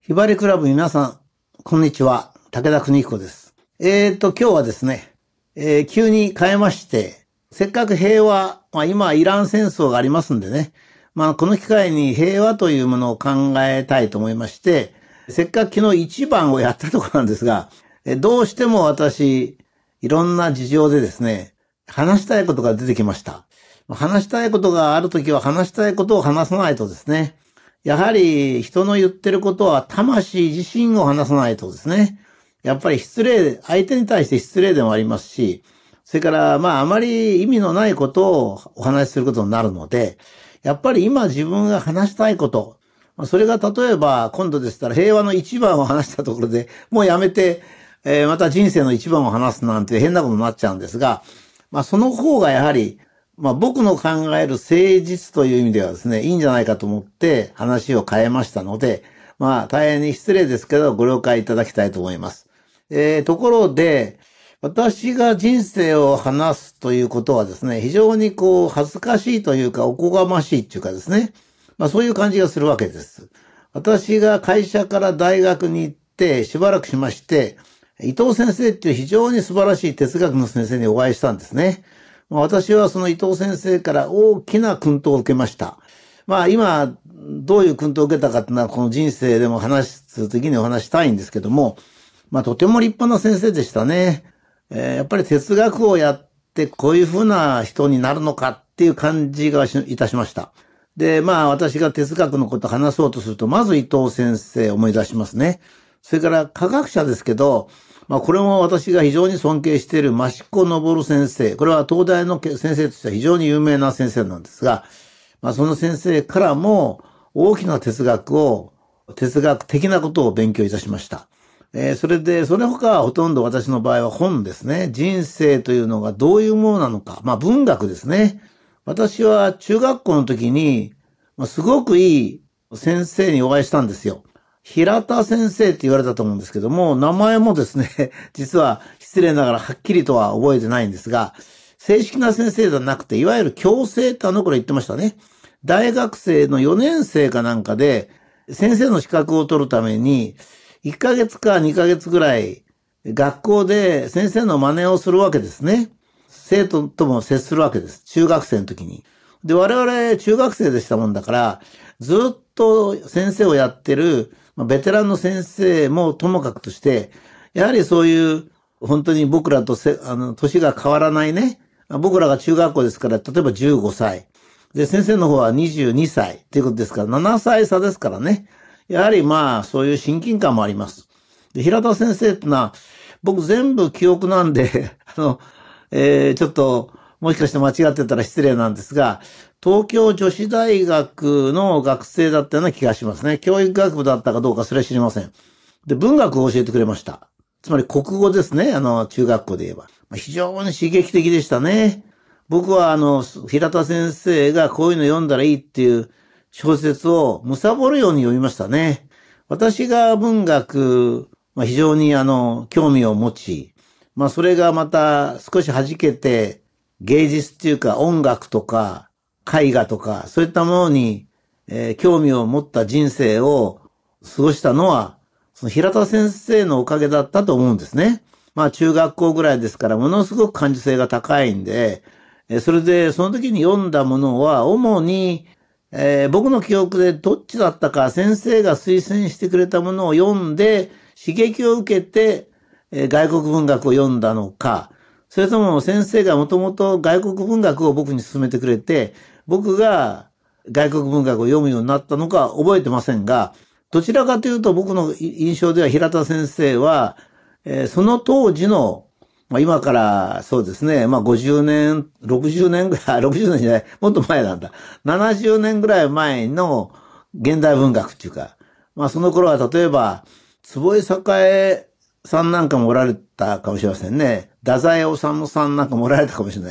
ひばりクラブ皆さん、こんにちは。武田邦彦です。今日はですね、急に変えまして、せっかく平和、今イラン戦争がありますんでね、この機会に平和というものを考えたいと思いまして、せっかく昨日一番をやったところなんですが、どうしても私、いろんな事情でですね、話したいことが出てきました。話したいことがあるときは話したいことを話さないとですね、やはり人の言ってることは魂自身を話さないとですね。やっぱり相手に対して失礼でもありますし、それからあまり意味のないことをお話しすることになるので、やっぱり今自分が話したいこと、それが例えば今度でしたら平和の一番を話したところで、もうやめて、また人生の一番を話すなんて変なことになっちゃうんですが、その方がやはり僕の考える誠実という意味ではですね、いいんじゃないかと思って話を変えましたので、大変に失礼ですけどご了解いただきたいと思います。ところで、私が人生を話すということはですね、非常に恥ずかしいというかおこがましいっていうかですね、そういう感じがするわけです。私が会社から大学に行ってしばらくしまして、伊藤先生っていう非常に素晴らしい哲学の先生にお会いしたんですね。私はその伊藤先生から大きな薫陶を受けました。今、どういう薫陶を受けたかっていうのはこの人生でも話するときにお話したいんですけども、とても立派な先生でしたね。やっぱり哲学をやってこういうふうな人になるのかっていう感じがいたしました。で、私が哲学のことを話そうとすると、まず伊藤先生を思い出しますね。それから科学者ですけど、これも私が非常に尊敬している益子昇先生。これは東大の先生としては非常に有名な先生なんですが、その先生からも大きな哲学的なことを勉強いたしました。それ他はほとんど私の場合は本ですね。人生というのがどういうものなのか。文学ですね。私は中学校の時に、すごくいい先生にお会いしたんですよ。平田先生って言われたと思うんですけども、名前もですね、実は失礼ながらはっきりとは覚えてないんですが、正式な先生じゃなくて、いわゆる教生って頃言ってましたね。大学生の4年生かなんかで、先生の資格を取るために、1ヶ月か2ヶ月ぐらい、学校で先生の真似をするわけですね。生徒とも接するわけです。中学生の時に。で、我々中学生でしたもんだから、ずっと先生をやってる、ベテランの先生もともかくとして、やはりそういう本当に僕らと年が変わらないね。僕らが中学校ですから、例えば15歳。で、先生の方は22歳ということですから、7歳差ですからね。やはりそういう親近感もあります。で、平田先生ってのは、僕全部記憶なんで、ちょっと、もしかして間違ってたら失礼なんですが、東京女子大学の学生だったような気がしますね。教育学部だったかどうかそれは知りません。で、文学を教えてくれました。つまり国語ですね。中学校で言えば。非常に刺激的でしたね。僕は平田先生がこういうの読んだらいいっていう小説を貪るように読みましたね。私が文学、非常に興味を持ち、それがまた少し弾けて、芸術っていうか音楽とか絵画とかそういったものに、興味を持った人生を過ごしたのはその平田先生のおかげだったと思うんですね。中学校ぐらいですからものすごく感受性が高いんで、それでその時に読んだものは主に、僕の記憶でどっちだったか先生が推薦してくれたものを読んで刺激を受けて、外国文学を読んだのか、それとも先生がもともと外国文学を僕に勧めてくれて、僕が外国文学を読むようになったのか覚えてませんが、どちらかというと僕の印象では平田先生は、その当時の、今からそうですね、50年、60年ぐらい、60年じゃない、もっと前なんだ。70年ぐらい前の現代文学っていうか、その頃は例えば、坪井栄さんなんかもおられたかもしれませんね。太宰治さんなんかもおられたかもしれない。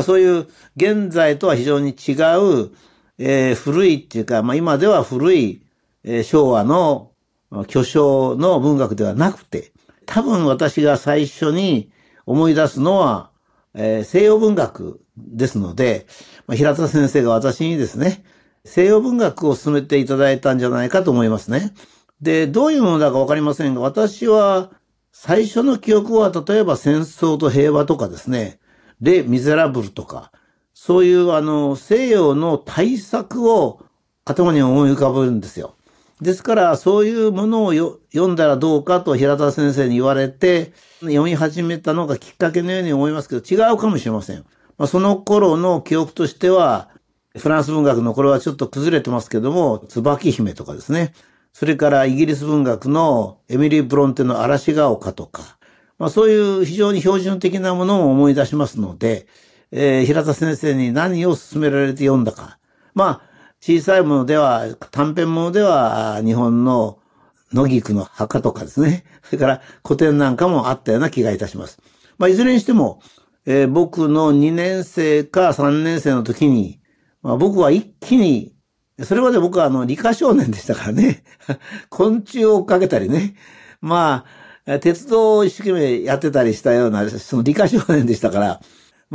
そういう現在とは非常に違う、古いっていうか、今では古い、昭和の巨匠の文学ではなくて、多分私が最初に思い出すのは、西洋文学ですので、平田先生が私にですね、西洋文学を進めていただいたんじゃないかと思いますね。 で、どういうものだかわかりませんが、私は最初の記憶は例えば戦争と平和とかですね、レ・ミゼラブルとか、そういう西洋の大作を頭に思い浮かぶんですよ。ですからそういうものを読んだらどうかと平田先生に言われて読み始めたのがきっかけのように思いますけど、違うかもしれません。その頃の記憶としては、フランス文学のこれはちょっと崩れてますけども、椿姫とかですね。それからイギリス文学のエミリー・ブロンテの嵐が丘とか、そういう非常に標準的なものを思い出しますので、平田先生に何を勧められて読んだか。小さいものでは、短編ものでは、日本の野菊の墓とかですね。それから古典なんかもあったような気がいたします。いずれにしても、僕の2年生か3年生の時に、僕は一気に、それまで僕は理科少年でしたからね。昆虫を追っかけたりね。鉄道を一生懸命やってたりしたような、その理科少年でしたから、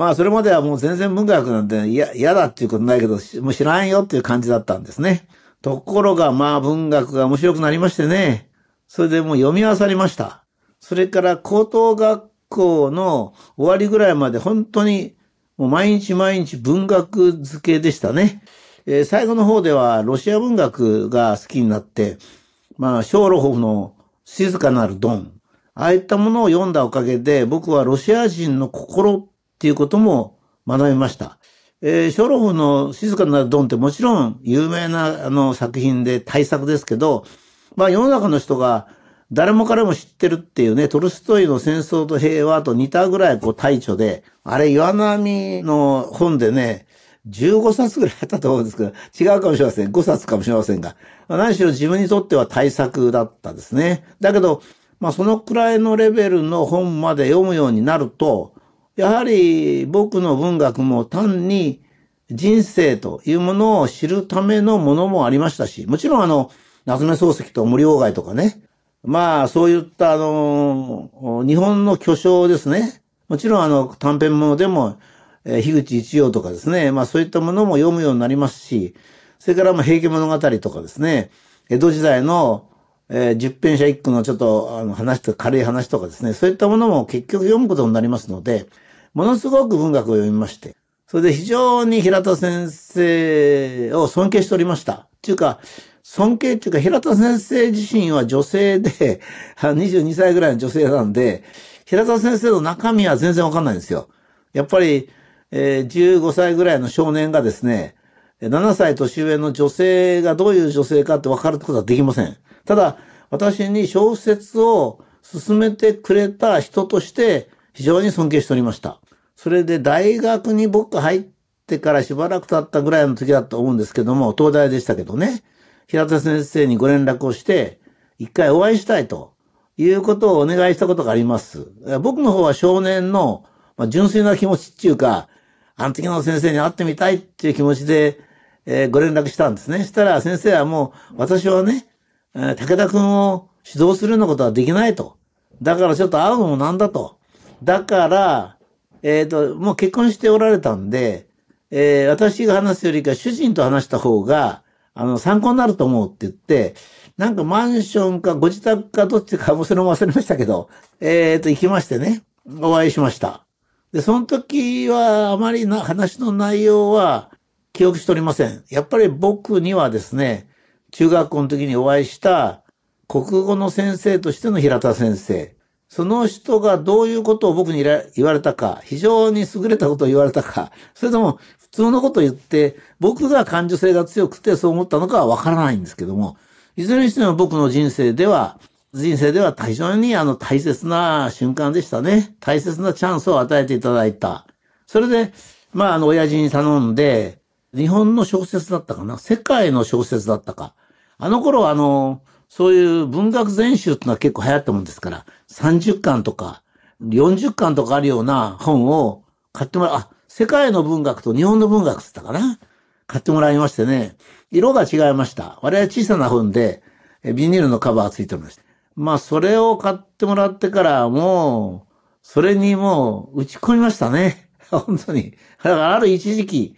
それまではもう全然文学なんて嫌だっていうことないけど、もう知らんよっていう感じだったんですね。ところが文学が面白くなりましてね。それでもう読み漁りました。それから高等学校の終わりぐらいまで本当にもう毎日毎日文学漬けでしたね。最後の方ではロシア文学が好きになって、ショーロホフの静かなるドン。ああいったものを読んだおかげで僕はロシア人の心っていうことも学びました。ショーロフの静かなるドンってもちろん有名な作品で大作ですけど、世の中の人が誰も彼も知ってるっていうね、トルストイの戦争と平和と似たぐらい大著で、あれ岩波の本でね、15冊ぐらいあったと思うんですけど、違うかもしれません。5冊かもしれませんが、何しろ自分にとっては大作だったですね。だけど、そのくらいのレベルの本まで読むようになると、やはり僕の文学も単に人生というものを知るためのものもありましたし、もちろん夏目漱石と森鴎外とかね、そういった日本の巨匠ですね。もちろん短編ものでも、樋口一葉とかですね、そういったものも読むようになりますし、それから平家物語とかですね、江戸時代の十編者一句のちょっと軽い話とかですね、そういったものも結局読むことになりますので、ものすごく文学を読みまして、それで非常に平田先生を尊敬しておりました。尊敬っていうか、平田先生自身は女性で、22歳ぐらいの女性なんで、平田先生の中身は全然わかんないんですよ。やっぱり、15歳ぐらいの少年がですね、7歳年上の女性がどういう女性かって分かることはできません。ただ、私に小説を勧めてくれた人として非常に尊敬しておりました。それで大学に僕入ってからしばらく経ったぐらいの時だと思うんですけども、東大でしたけどね、平田先生にご連絡をして、一回お会いしたいということをお願いしたことがあります。僕の方は少年の純粋な気持ちっていうか、あの時の先生に会ってみたいっていう気持ちで、ご連絡したんですね。したら先生はもう、私はね、武田くんを指導するようなことはできないと。だからちょっと会うのもなんだと。だから、もう結婚しておられたんで、私が話すよりか主人と話した方が、参考になると思うって言って、なんかマンションかご自宅かどっちかもそれも忘れましたけど、行きましてね、お会いしました。で、その時はあまり話の内容は記憶しておりません。やっぱり僕にはですね、中学校の時にお会いした国語の先生としての平田先生。その人がどういうことを僕に言われたか、非常に優れたことを言われたか、それとも普通のことを言って、僕が感受性が強くてそう思ったのかはわからないんですけども、いずれにしても僕の人生では非常に大切な瞬間でしたね。大切なチャンスを与えていただいた。それで、親父に頼んで、日本の小説だったかな、世界の小説だったか。あの頃そういう文学全集ってのは結構流行ったもんですから、30巻とか40巻とかあるような本を買ってもらう。世界の文学と日本の文学って言ったかな。買ってもらいましてね。色が違いました。我々小さな本で、ビニールのカバーがついておりました。それを買ってもらってからもう、それにもう打ち込みましたね。本当に。だからある一時期、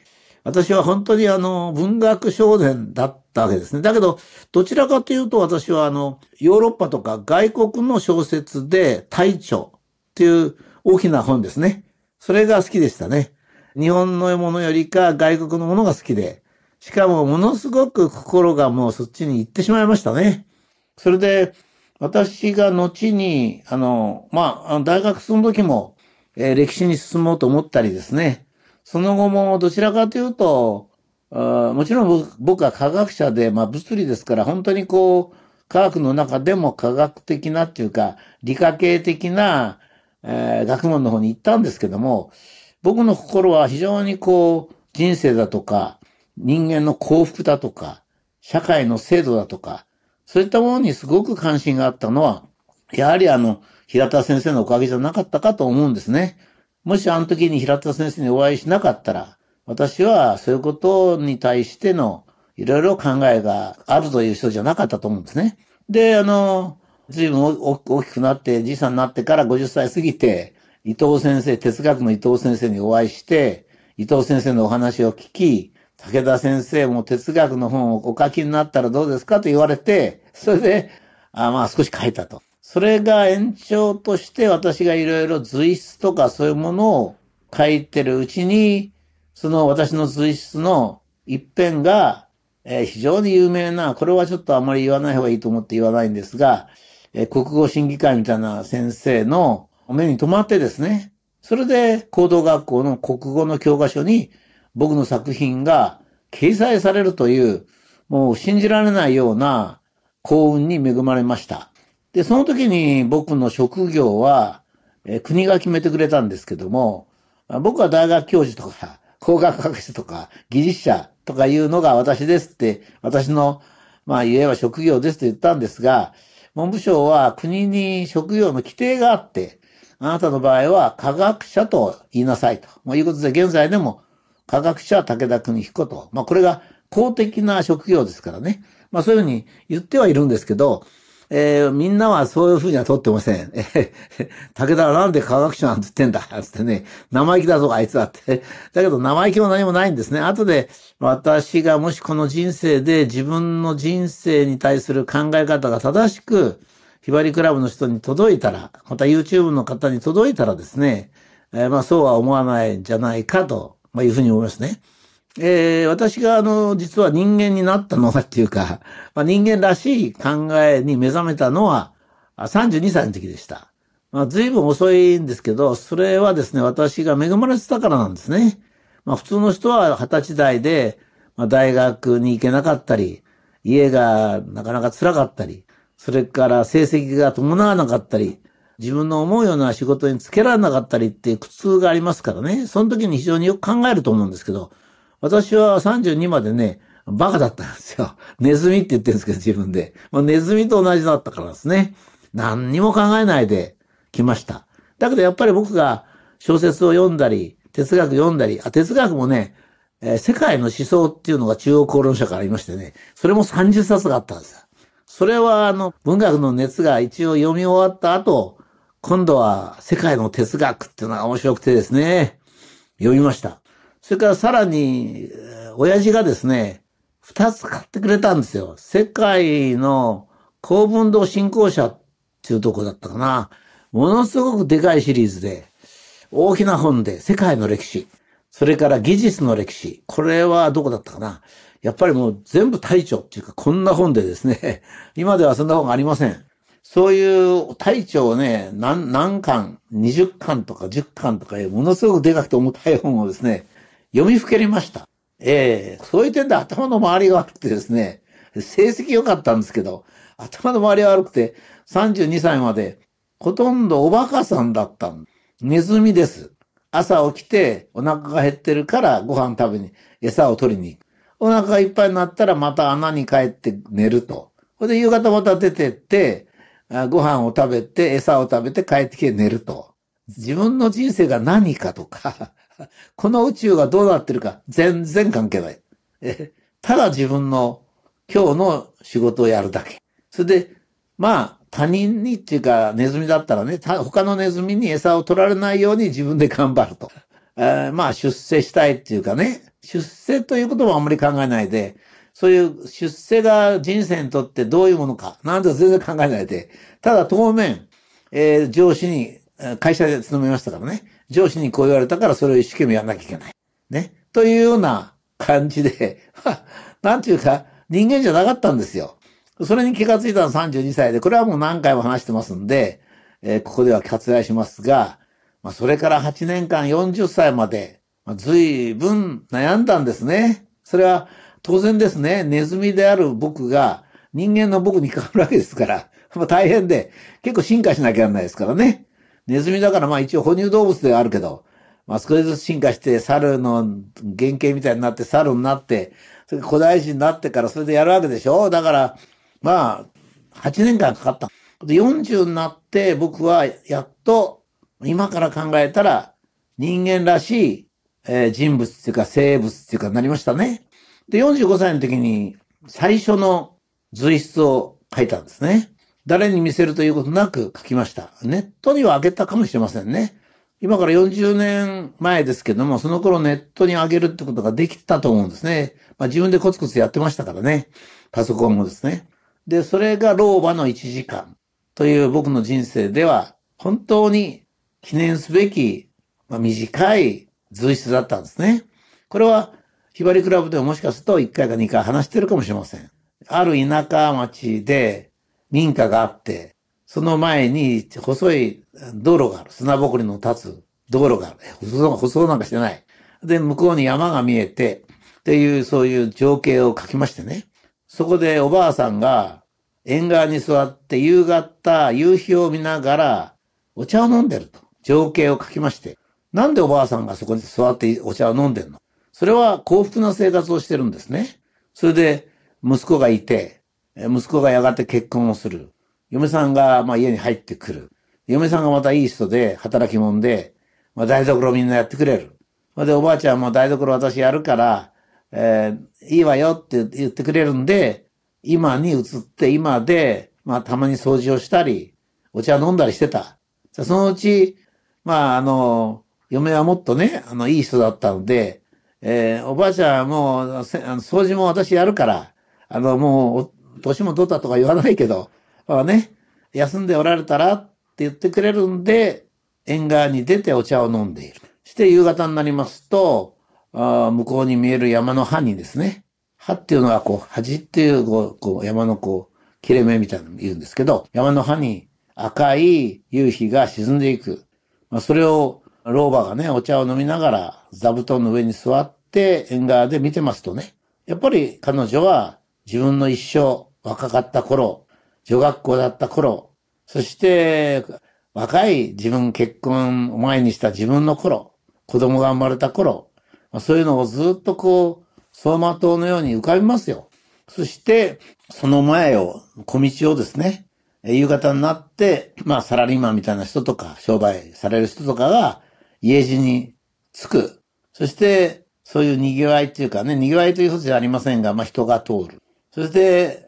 私は本当に文学少年だったわけですね。だけど、どちらかというと私はヨーロッパとか外国の小説で大著っていう大きな本ですね。それが好きでしたね。日本のものよりか外国のものが好きで、しかもものすごく心がもうそっちに行ってしまいましたね。それで、私が後に、大学その時も、歴史に進もうと思ったりですね。その後もどちらかというと、もちろん僕は科学者で、物理ですから本当に科学の中でも科学的なっていうか、理科系的な、学問の方に行ったんですけども、僕の心は非常に人生だとか、人間の幸福だとか、社会の制度だとか、そういったものにすごく関心があったのは、やはり平田先生のおかげじゃなかったかと思うんですね。もしあの時に平田先生にお会いしなかったら、私はそういうことに対してのいろいろ考えがあるという人じゃなかったと思うんですね。で、随分大きくなって、じいさんになってから50歳過ぎて、伊藤先生、哲学の伊藤先生にお会いして、伊藤先生のお話を聞き、武田先生も哲学の本をお書きになったらどうですかと言われて、それで、少し書いたと。それが延長として私がいろいろ随筆とかそういうものを書いてるうちに、その私の随筆の一編が、非常に有名な、これはちょっとあまり言わない方がいいと思って言わないんですが、国語審議会みたいな先生の目に留まってですね、それで高等学校の国語の教科書に僕の作品が掲載されるという、もう信じられないような幸運に恵まれました。で、その時に僕の職業は、国が決めてくれたんですけども、僕は大学教授とか、工学博士とか、技術者とかいうのが私ですって、私の、言えば職業ですと言ったんですが、文部省は国に職業の規定があって、あなたの場合は科学者と言いなさいということで、現在でも科学者武田邦彦と、これが公的な職業ですからね。そういうふうに言ってはいるんですけど、みんなはそういうふうには取ってません。武田はなんで科学者なんて言ってんだつってね、生意気だぞあいつはって。だけど生意気も何もないんですね。後で私がもしこの人生で自分の人生に対する考え方が正しく、ひばりクラブの人に届いたら、また YouTube の方に届いたらですね、そうは思わないんじゃないかと、いうふうに思いますね。私が実は人間になったのはっていうか、人間らしい考えに目覚めたのは32歳の時でした。随分遅いんですけど、それはですね、私が恵まれてたからなんですね。普通の人は20歳代で、大学に行けなかったり、家がなかなか辛かったり、それから成績が伴わなかったり、自分の思うような仕事につけられなかったりっていう苦痛がありますからね。その時に非常によく考えると思うんですけど、私は32までね、バカだったんですよ。ネズミって言ってるんですけど、自分で。ネズミと同じだったからですね。何にも考えないで来ました。だけどやっぱり僕が小説を読んだり、哲学読んだり、哲学もね、世界の思想っていうのが中央公論社からありましてね、それも30冊があったんですよ。それは文学の熱が一応読み終わった後、今度は世界の哲学っていうのが面白くてですね、読みました。それからさらに、親父がですね、2つ買ってくれたんですよ。世界の公文堂振興社っていうとこだったかな。ものすごくでかいシリーズで、大きな本で世界の歴史、それから技術の歴史、これはどこだったかな。やっぱりもう全部大著っていうかこんな本でですね、今ではそんな本がありません。そういう大著をね、何巻、20巻とか10巻とかいうものすごくでかくて重たい本をですね、読みふけりました。そういう点で頭の周りが悪くてですね、成績良かったんですけど、頭の周りが悪くて、32歳まで、ほとんどおバカさんだったん。ネズミです。朝起きて、お腹が減ってるからご飯食べに、餌を取りに行く。お腹がいっぱいになったらまた穴に帰って寝ると。それで夕方また出てって、ご飯を食べて、餌を食べて帰ってきて寝ると。自分の人生が何かとか、この宇宙がどうなってるか全然関係ない。ただ自分の今日の仕事をやるだけ。それで、他人にっていうかネズミだったらね、他のネズミに餌を取られないように自分で頑張ると。 まあ出世したいっていうかね、出世ということもあんまり考えないで、そういう出世が人生にとってどういうものか、なんて全然考えないで、ただ当面、上司に、会社で勤めましたからね、上司にこう言われたからそれを一生懸命やらなきゃいけない。ね。というような感じで、なんていうか、人間じゃなかったんですよ。それに気がついたのは32歳で、これはもう何回も話してますんで、ここでは割愛しますが、まあ、それから8年間40歳まで、まあ、随分悩んだんですね。それは当然ですね。ネズミである僕が人間の僕に変わるわけですから、まあ、大変で、結構進化しなきゃならないですからね。ネズミだからまあ一応哺乳動物ではあるけど、まあ少しずつ進化して猿の原型みたいになって猿になって、それで古代人になってからそれでやるわけでしょ。だから、まあ、8年間かかった。で、40になって僕はやっと今から考えたら人間らしい、人物っていうか生物っていうかなりましたね。で、45歳の時に最初の随筆を書いたんですね。誰に見せるということなく書きました。ネットには上げたかもしれませんね。今から40年前ですけども、その頃ネットに上げるってことができたと思うんですね。まあ自分でコツコツやってましたからね。パソコンもですね。で、それが老婆の1時間という僕の人生では、本当に記念すべき、まあ、短い随筆だったんですね。これは、ひばりクラブでももしかすると1回か2回話してるかもしれません。ある田舎町で民家があって、その前に細い道路がある。砂ぼこりの立つ道路がある。舗装なんかしてない。で、向こうに山が見えて、っていう、そういう情景を書きましてね。そこでおばあさんが縁側に座って夕方夕日を見ながらお茶を飲んでると。情景を書きまして。なんでおばあさんがそこに座ってお茶を飲んでるの？それは幸福な生活をしてるんですね。それで息子がいて、息子がやがて結婚をする。嫁さんがまあ家に入ってくる。嫁さんがまたいい人で働き者で、まあ台所みんなやってくれる。で、おばあちゃんも台所私やるから、いいわよって言ってくれるんで、今に移って今で、まあたまに掃除をしたり、お茶飲んだりしてた。そのうち、まあ嫁はもっとね、いい人だったので、おばあちゃんはもう、掃除も私やるから、もう、年も取ったとか言わないけど、まあね、休んでおられたらって言ってくれるんで、縁側に出てお茶を飲んでいる。して夕方になりますと、向こうに見える山の葉にですね、葉っていうのはこう、端っていうこう山のこう、切れ目みたいなの言うんですけど、山の葉に赤い夕日が沈んでいく。まあ、それを老婆がね、お茶を飲みながら座布団の上に座って縁側で見てますとね、やっぱり彼女は自分の一生、若かった頃、女学校だった頃、そして若い自分結婚を前にした自分の頃、子供が生まれた頃、そういうのをずっとこう、走馬灯のように浮かびますよ。そして、その前を、小道をですね、夕方になって、まあサラリーマンみたいな人とか、商売される人とかが家路に着く。そして、そういう賑わいっていうかね、賑わいということじゃありませんが、まあ人が通る。そして、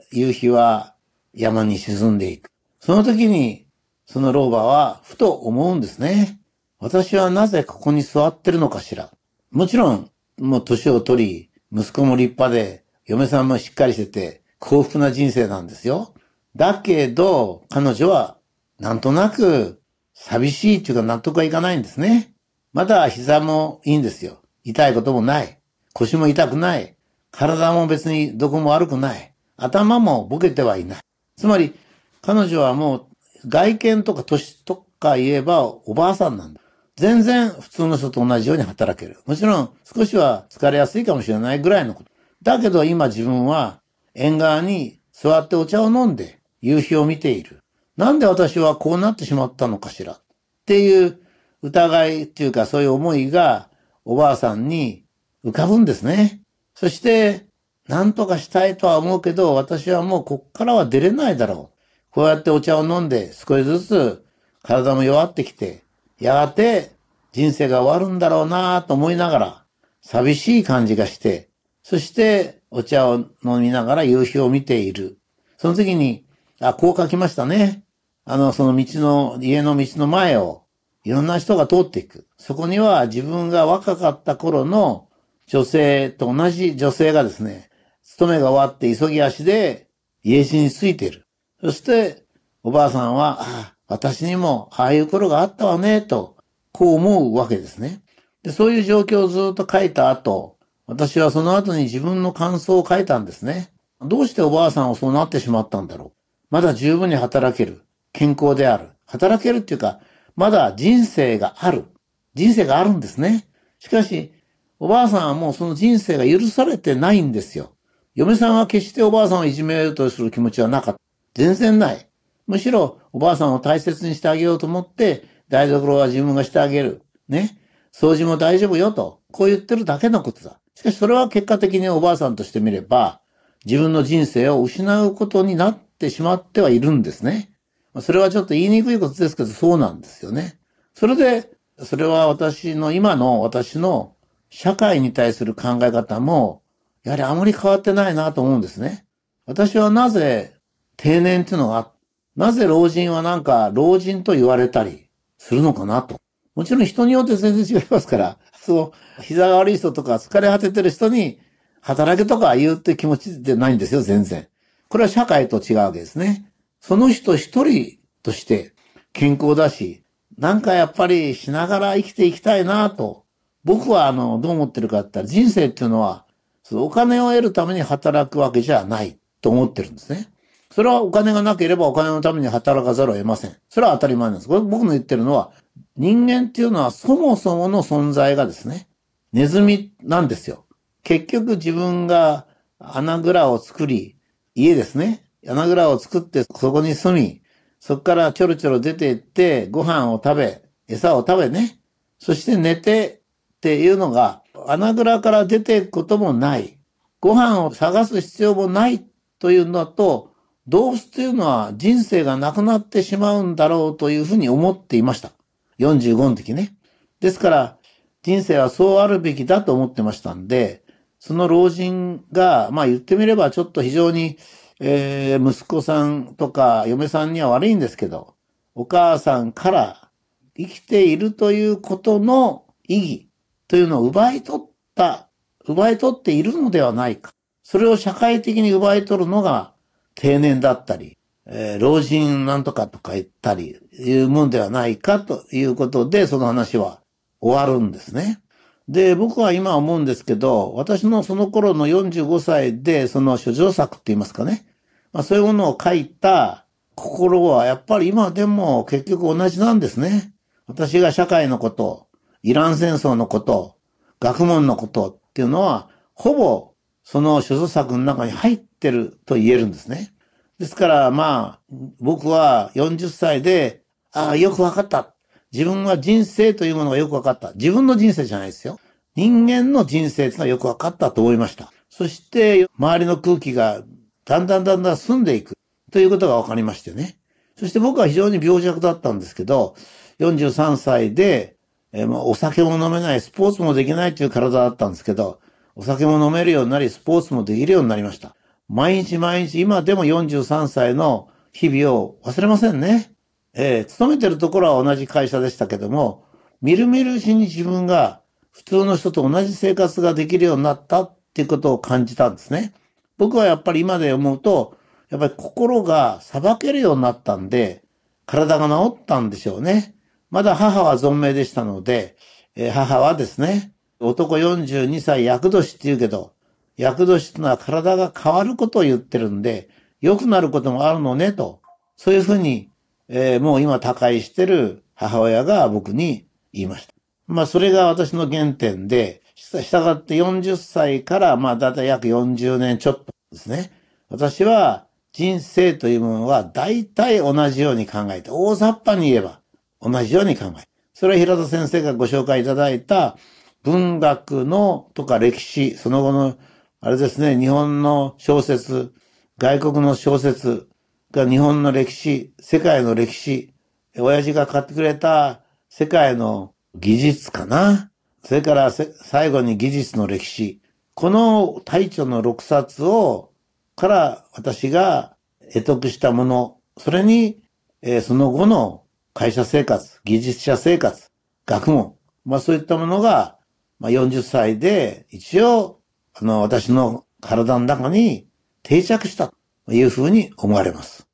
夕日は山に沈んでいく。その時に、その老婆はふと思うんですね。私はなぜここに座ってるのかしら。もちろん、もう年を取り、息子も立派で、嫁さんもしっかりしてて、幸福な人生なんですよ。だけど、彼女は、なんとなく、寂しいっていうか納得がいかないんですね。まだ膝もいいんですよ。痛いこともない。腰も痛くない。体も別にどこも悪くない。頭もボケてはいない。つまり、彼女はもう、外見とか年とか言えばおばあさんなんだ。全然普通の人と同じように働ける。もちろん少しは疲れやすいかもしれないぐらいのこと。だけど今自分は縁側に座ってお茶を飲んで夕日を見ている。なんで私はこうなってしまったのかしらっていう疑いっていうかそういう思いがおばあさんに浮かぶんですね。そして何とかしたいとは思うけど私はもうこっからは出れないだろう。こうやってお茶を飲んで少しずつ体も弱ってきてやがて人生が終わるんだろうなと思いながら寂しい感じがして、そしてお茶を飲みながら夕日を見ている。その時に、こう書きましたね。その道の、家の道の前をいろんな人が通っていく。そこには自分が若かった頃の女性と同じ女性がですね、勤めが終わって急ぎ足で家路についている。そして、おばあさんは、私にもああいう頃があったわね、と、こう思うわけですね。で、そういう状況をずっと書いた後、私はその後に自分の感想を書いたんですね。どうしておばあさんはそうなってしまったんだろう。まだ十分に働ける。健康である。働けるっていうか、まだ人生がある。人生があるんですね。しかし、おばあさんはもうその人生が許されてないんですよ。嫁さんは決しておばあさんをいじめようとする気持ちはなかった。全然ない。むしろおばあさんを大切にしてあげようと思って、台所は自分がしてあげる。ね。掃除も大丈夫よと。こう言ってるだけのことだ。しかしそれは結果的におばあさんとしてみれば、自分の人生を失うことになってしまってはいるんですね。それはちょっと言いにくいことですけど、そうなんですよね。それで、それは今の私の社会に対する考え方も、やはりあまり変わってないなと思うんですね。私はなぜ定年っていうのが、なぜ老人はなんか老人と言われたりするのかなと。もちろん人によって全然違いますから、膝が悪い人とか疲れ果ててる人に働けとか言うって気持ちでないんですよ、全然。これは社会と違うわけですね。その人一人として健康だし、なんかやっぱりしながら生きていきたいなと。僕はどう思ってるかって言ったら人生っていうのは、お金を得るために働くわけじゃないと思ってるんですね。それはお金がなければお金のために働かざるを得ません。それは当たり前なんです。これ僕の言ってるのは、人間っていうのはそもそもの存在がですね、ネズミなんですよ。結局自分が穴蔵を作り、家ですね。穴蔵を作ってそこに住み、そこからちょろちょろ出て行ってご飯を食べ、餌を食べね。そして寝てっていうのが穴蔵から出ていくこともない。ご飯を探す必要もないというのと、動物というのは人生がなくなってしまうんだろうというふうに思っていました。45の時ね。ですから、人生はそうあるべきだと思ってましたんで、その老人が、言ってみればちょっと非常に、息子さんとか嫁さんには悪いんですけど、お母さんから生きているということの意義というのを奪い取っているのではないか。それを社会的に奪い取るのが定年だったり、老人なんとかとか言ったり、いうもんではないかということで、その話は終わるんですね。で、僕は今思うんですけど、私のその頃の45歳で、その諸女作って言いますかね。そういうものを書いた心は、やっぱり今でも結局同じなんですね。私が社会のこと、イラン戦争のこと、学問のことっていうのは、ほぼその諸女作の中に入ってると言えるんですね。ですから僕は40歳で、よくわかった。自分は人生というものがよくわかった。自分の人生じゃないですよ。人間の人生というのはよくわかったと思いました。そして、周りの空気がだんだん澄んでいくということがわかりましてね。そして僕は非常に病弱だったんですけど、43歳で、お酒も飲めない、スポーツもできないという体だったんですけど、お酒も飲めるようになり、スポーツもできるようになりました。毎日、今でも43歳の日々を忘れませんね。勤めてるところは同じ会社でしたけども、みるみるうちに自分が普通の人と同じ生活ができるようになったっていうことを感じたんですね。僕はやっぱり今で思うと、やっぱり心が裁けるようになったんで、体が治ったんでしょうね。まだ母は存命でしたので、母はですね、男42歳厄年って言うけど、厄年というのは体が変わることを言ってるんで、良くなることもあるのねと、そういうふうに、もう今他界してる母親が僕に言いました。それが私の原点で、したがって40歳からだいたい約40年ちょっとですね。私は人生というものは大体同じように考えて、大雑把に言えば同じように考えて。それは平田先生がご紹介いただいた文学のとか歴史、その後のあれですね、日本の小説、外国の小説が日本の歴史、世界の歴史、親父が買ってくれた世界の技術かな。それから最後に技術の歴史。この大著の6冊から私が得得したもの、それに、その後の会社生活、技術者生活、学問、そういったものが、40歳で一応、私の体の中に定着したというふうに思われます。